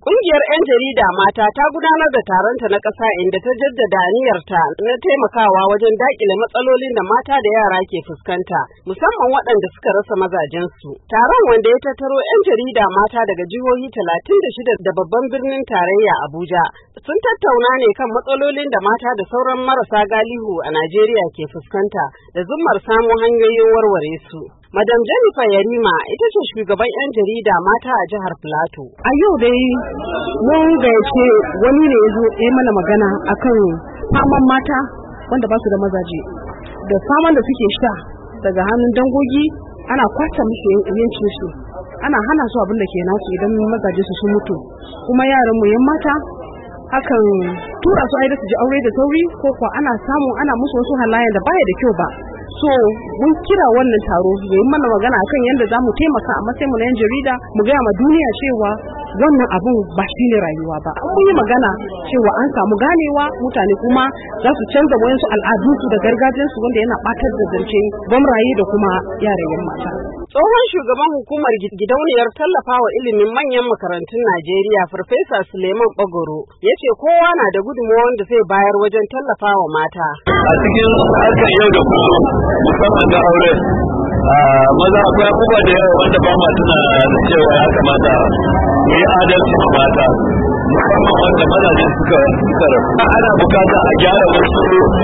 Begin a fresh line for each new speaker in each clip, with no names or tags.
Ƙungiyar 'yan jarida mata ta gudanar da taronta na ƙasa inda ta jaddada aniyarta na taimakawa wajen daƙile matsalolin da mata da yara ke fuskanta, musamman waɗanda suka rasa mazajensu. Taron, wanda ya tattaro 'yan jarida mata daga jihohi 36 da babban birnin tarayya Abuja, sun tattauna ne kan matsalolin da mata da sauran marasa galihu a Najeriya ke fuskanta da zummar samun hanyoyin warware su. Madam Jennifer Yarima ita ce shugaban 'yan jarida mata a jihar Plateau.
A yau dai mun gayyace wani ne ya zo ya mana magana akan faman mata wanda ba su da mazaje da faman da suke sha daga hannun dangogi, ana kwace musu yancin su, ana hana su abin da ke nasu idan mazaje su sun mutu, kuma yaran mu yan mata hakan tura su aida su ji aure da sauri, ko kuwa ana musu wasu halayen da baya da kyau ba. So mun kira wannan taro ya yi mana magana akan yadda za mu taimaka a matsayin mu na 'yan jarida, mu gaya ma duniya cewa wannan abun ba shi ne rayuwa ba. Mun yi magana cewa an samu ganewa, mutane kuma za su canza wayansu al'adunsu da gargajiyarsu wanda yana ɓatar da zance gwamraye da kuma yarayen mata.
Tsohon shugaban hukumar gidauniyar tallafawa ilimin manyan makarantun Najeriya, Farfesa Suleiman Bagoro, ya ce kowa na da gudunmawar da zai bayar wajen tallafawa mata.
A cikin harkar yau da kullum, musamman da aure, maza akwai abubuwa da yawa wanda ba ma tuna da cewa ya kamata mu yi adalci ma mata, musamman wanda mazaje suka rasu. Ana bukata a gyara wasu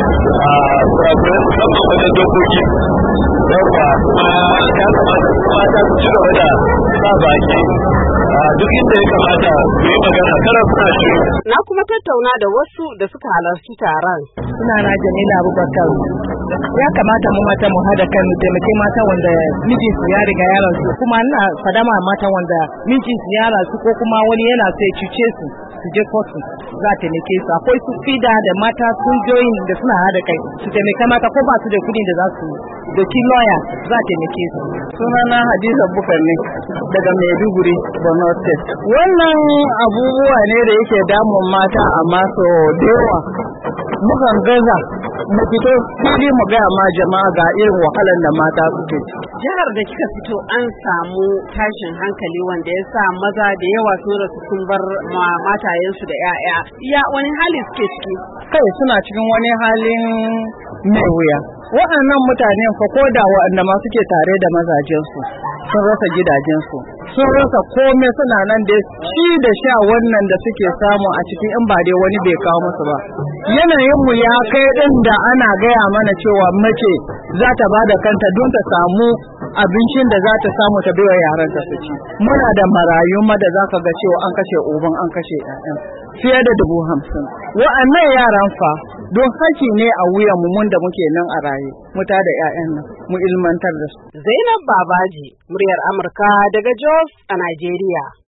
kurakurai musamman wajen dokoki. Yawwa, ya kamata mata su ci gaba da sa baki duk inda ya kamata su yi magana, kada suna shi.
Na kuma tattauna da wasu da suka halarci taron.
Suna na Jamila Abubakar. Ya kamata mu mata mu hada kai mu taimake mata wanda mijinsu ya riga ya rasu, kuma ina fadama mata wanda mijinsu ya rasu ko kuma wani yana sai cuce su je kotu, za a taimake su. Akwai su fida da mata sun join da suna hada kai su taimaka mata ko ba su da kudin da za su doki lawyer, za a taimake su.
Sunana Hadiza Bukar ne daga Maiduguri, Borno State. Wannan abubuwa ne da yake damun mata, amma so da yawa mukan gaza mu fito fili mu gaya ma jama'a ga irin wahalar da mata suke.
Jihar da kika fito an samu tashin hankali wanda ya sa maza da yawa sun rasu sun bar matayensu da 'ya'ya. Ya wani hali suke ciki?
Kai suna cikin wani halin mai wuya. Waɗannan mutane fa ko da waɗanda ma suke tare da mazajensu sun rasa gidajensu, sun rasa komai, suna nan da shi da sha wannan da suke samu a cikin in ba dai wani bai kawo musu ba. Yanayin mu ya kai din da ana gaya mana cewa mace za ta ba da kanta don ta samu abincin da za ta samu ta bai wa yaranta su ci. Muna da marayu ma da zaka ga cewa an kashe uban, an kashe ƴaƴan fiye da 50,000. Wa'annan yaran fa don haki ne a wuyan mu mun da muke nan a raye, mu ta da ƴaƴan nan mu ilmantar da su.
Zainab Babaji, muryar Amurka daga Jos a Najeriya.